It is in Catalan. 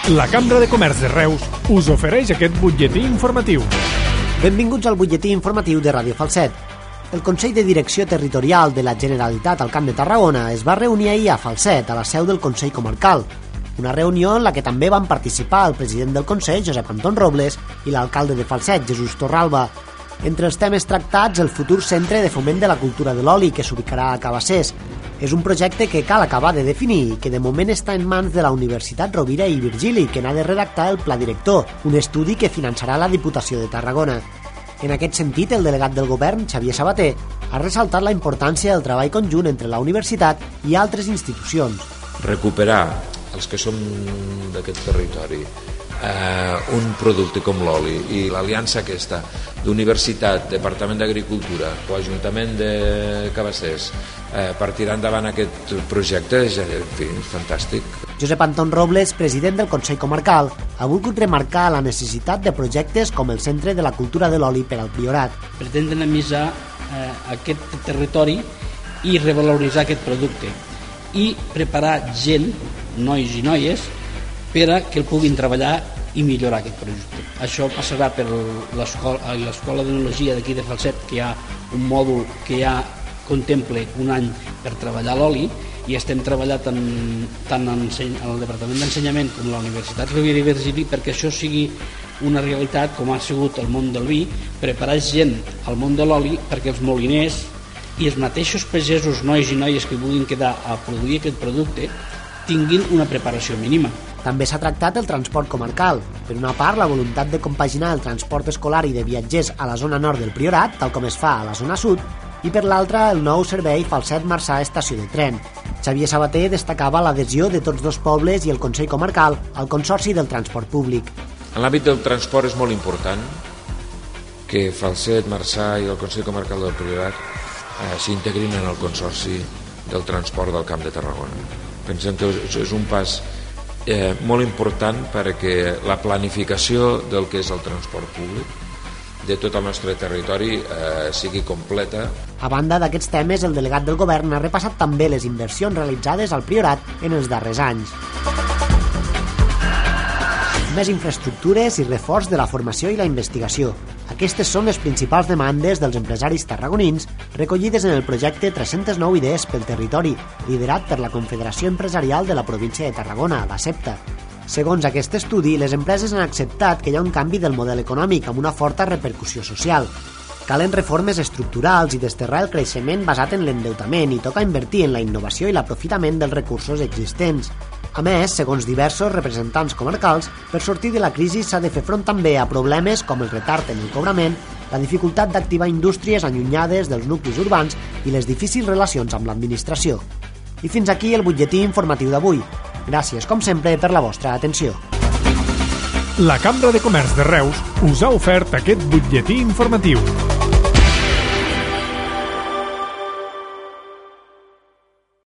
La Cambra de Comerç de Reus us ofereix aquest butlletí informatiu. Benvinguts al butlletí informatiu de Ràdio Falset. El Consell de Direcció Territorial de la Generalitat al Camp de Tarragona es va reunir ahir a Falset, a la seu del Consell Comarcal. Una reunió en la que també van participar el president del Consell, Josep Anton Robles, i l'alcalde de Falset, Jesús Torralba. Entre els temes tractats, el futur centre de foment de la cultura de l'oli, que s'ubicarà a Cabassers. És un projecte que cal acabar de definir i que de moment està en mans de la Universitat Rovira i Virgili, que n'ha de redactar el pla director, un estudi que finançarà la Diputació de Tarragona. En aquest sentit, el delegat del govern, Xavier Sabater, ha ressaltat la importància del treball conjunt entre la universitat i altres institucions. Recuperar els que som d'aquest territori un producte com l'oli i l'aliança aquesta d'Universitat, Departament d'Agricultura o Ajuntament de Cabassers per tirar endavant aquest projecte és, en fi, fantàstic. Josep Anton Robles, president del Consell Comarcal, ha volgut remarcar la necessitat de projectes com el Centre de la Cultura de l'Oli per al Priorat. Pretén dinamitzar aquest territori i revaloritzar aquest producte i preparar gent, nois i noies, per a que el puguin treballar i millorar aquest projecte. Això passarà per l'Escola d'Enologia d'aquí de Falset, que hi ha un mòdul que ja contempla un any per treballar l'oli, i estem treballant tant al Departament d'Ensenyament com a la Universitat Rovira i Virgili perquè això sigui una realitat com ha sigut el món del vi, preparar gent al món de l'oli perquè els moliners i els mateixos pagesos, nois i noies que vulguin quedar a produir aquest producte tinguin una preparació mínima. També s'ha tractat el transport comarcal. Per una part, la voluntat de compaginar el transport escolar i de viatgers a la zona nord del Priorat, tal com es fa a la zona sud, i per l'altra, el nou servei Falset-Marçà estació de tren. Xavier Sabater destacava l'adhesió de tots dos pobles i el Consell Comarcal al Consorci del Transport Públic. En l'àmbit del transport és molt important que Falset, Marçà i el Consell Comarcal del Priorat s'integrin en el Consorci del Transport del Camp de Tarragona. Pensem que és un pas molt important perquè la planificació del que és el transport públic de tot el nostre territori sigui completa. A banda d'aquests temes, el delegat del govern ha repassat també les inversions realitzades al Priorat en els darrers anys. Més infraestructures i reforç de la formació i la investigació. Aquestes són les principals demandes dels empresaris tarragonins recollides en el projecte 309 idees pel territori, liderat per la Confederació Empresarial de la província de Tarragona, la CEPTA. Segons aquest estudi, les empreses han acceptat que hi ha un canvi del model econòmic amb una forta repercussió social. Calen reformes estructurals i desterrar el creixement basat en l'endeutament i toca invertir en la innovació i l'aprofitament dels recursos existents. A més, segons diversos representants comarcals, per sortir de la crisi s'ha de fer front també a problemes com el retard en el cobrament, la dificultat d'activar indústries allunyades dels nuclis urbans i les difícils relacions amb l'administració. I fins aquí el butlletí informatiu d'avui. Gràcies, com sempre, per la vostra atenció. La Cambra de Comerç de Reus us ha ofert aquest butlletí informatiu.